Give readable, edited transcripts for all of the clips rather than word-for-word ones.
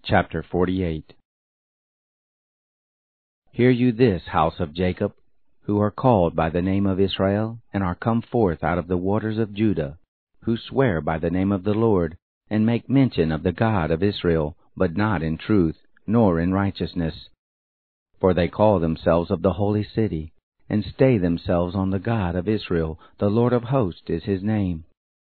Chapter 48. Hear you this, house of Jacob, who are called by the name of Israel, and are come forth out of the waters of Judah, who swear by the name of the Lord, and make mention of the God of Israel, but not in truth, nor in righteousness. For they call themselves of the holy city, and stay themselves on the God of Israel, the Lord of hosts is his name.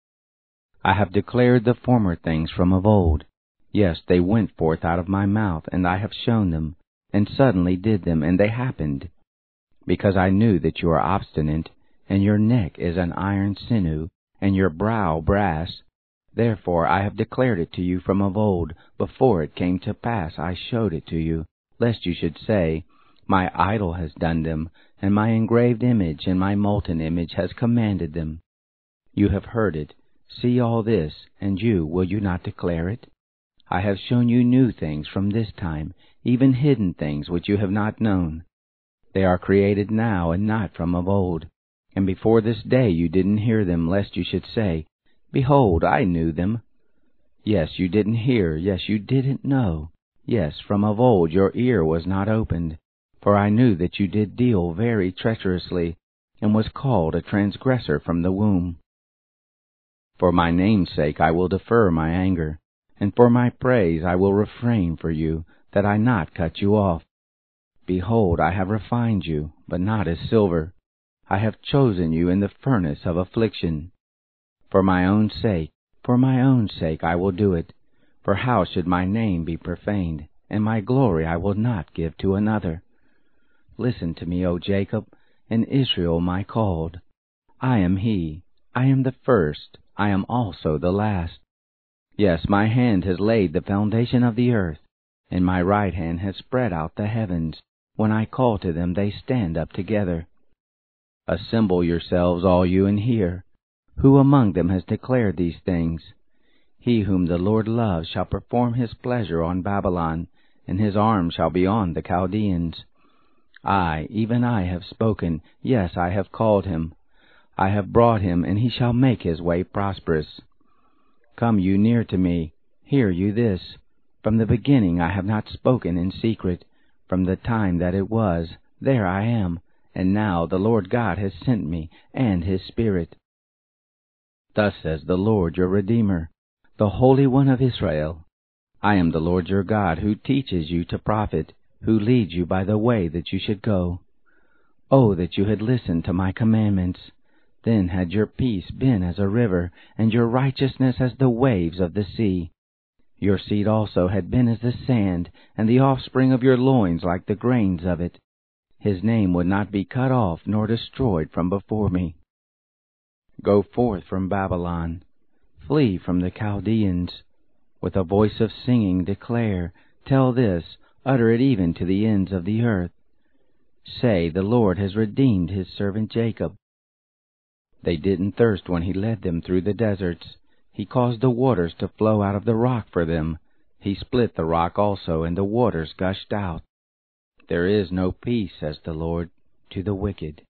I have declared the former things from of old. Yes, they went forth out of my mouth, and I have shown them, and suddenly did them, and they happened. Because I knew that you are obstinate, and your neck is an iron sinew, and your brow brass. Therefore I have declared it to you from of old. Before it came to pass I showed it to you, lest you should say, My idol has done them, and my engraved image and my molten image has commanded them. You have heard it. See all this, and will you not declare it? I have shown you new things from this time, even hidden things which you have not known. They are created now, and not from of old. And before this day you didn't hear them, lest you should say, Behold, I knew them. Yes, you didn't hear, yes, you didn't know. Yes, from of old your ear was not opened. For I knew that you did deal very treacherously, and was called a transgressor from the womb. For my name's sake I will defer my anger, and for my praise I will refrain for you, that I not cut you off. Behold, I have refined you, but not as silver. I have chosen you in the furnace of affliction. For my own sake I will do it. For how should my name be profaned, and my glory I will not give to another? Listen to me, O Jacob, and Israel my called. I am he, I am the first, I am also the last. Yes, my hand has laid the foundation of the earth, and my right hand has spread out the heavens. When I call to them, they stand up together. Assemble yourselves, all you, and hear. Who among them has declared these things? He whom the Lord loves shall perform his pleasure on Babylon, and his arm shall be on the Chaldeans. I, even I, have spoken, yes, I have called him. I have brought him, and he shall make his way prosperous. Come you near to me, hear you this. From the beginning I have not spoken in secret. From the time that it was, there I am, and now the Lord God has sent me, and his Spirit. Thus says the Lord your Redeemer, the Holy One of Israel. I am the Lord your God, who teaches you to profit, who leads you by the way that you should go. Oh, that you had listened to my commandments! Then had your peace been as a river, and your righteousness as the waves of the sea. Your seed also had been as the sand, and the offspring of your loins like the grains of it. His name would not be cut off nor destroyed from before me. Go forth from Babylon, flee from the Chaldeans. With a voice of singing declare, tell this, utter it even to the ends of the earth. Say, the Lord has redeemed his servant Jacob. They didn't thirst when he led them through the deserts. He caused the waters to flow out of the rock for them. He split the rock also, and the waters gushed out. There is no peace, says the Lord, to the wicked.